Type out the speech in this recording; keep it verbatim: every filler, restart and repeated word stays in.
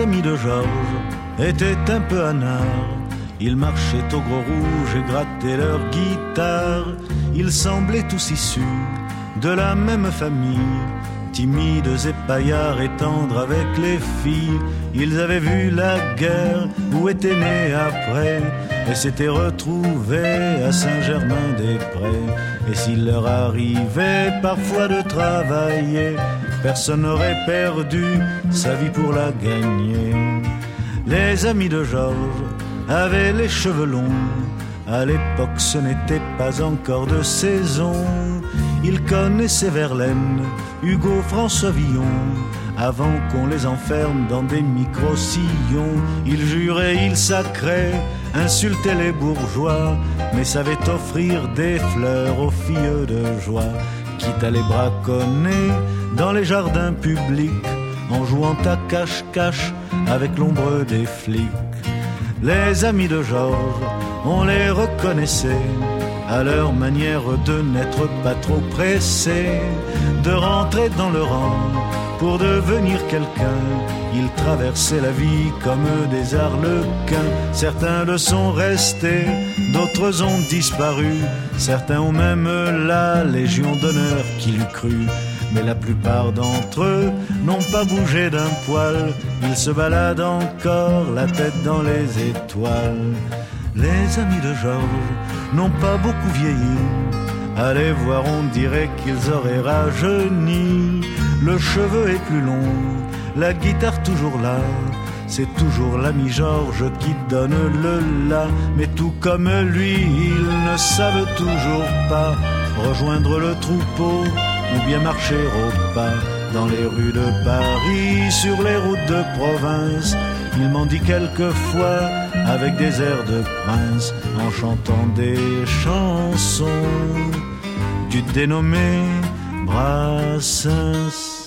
amis de Georges étaient un peu anards. Ils marchaient au gros rouge et grattaient leur guitare. Ils semblaient tous issus de la même famille, timides et paillards et tendres avec les filles. Ils avaient vu la guerre ou étaient nés après et s'étaient retrouvés à Saint-Germain-des-Prés. Et s'il leur arrivait parfois de travailler, personne n'aurait perdu sa vie pour la gagner. Les amis de Georges avaient les cheveux longs. À l'époque ce n'était pas encore de saison. Ils connaissaient Verlaine, Hugo, François Villon, avant qu'on les enferme dans des micro-sillons. Ils juraient, ils sacraient, insultaient les bourgeois, mais savaient offrir des fleurs aux filles de joie, quitte à les braconner dans les jardins publics, en jouant à cache-cache avec l'ombre des flics. Les amis de Georges, on les reconnaissait à leur manière de n'être pas trop pressés, de rentrer dans le rang pour devenir quelqu'un. Ils traversaient la vie comme des arlequins. Certains le sont restés, d'autres ont disparu. Certains ont même la Légion d'honneur qui l'eût cru. Mais la plupart d'entre eux n'ont pas bougé d'un poil. Ils se baladent encore la tête dans les étoiles. Les amis de Georges n'ont pas beaucoup vieilli. Allez voir, on dirait qu'ils auraient rajeuni. Le cheveu est plus long, la guitare toujours là. C'est toujours l'ami Georges qui donne le la. Mais tout comme lui, ils ne savent toujours pas rejoindre le troupeau ou bien marcher au pas dans les rues de Paris, sur les routes de province. Il m'en dit quelquefois avec des airs de prince, en chantant des chansons du dénommé Brassens.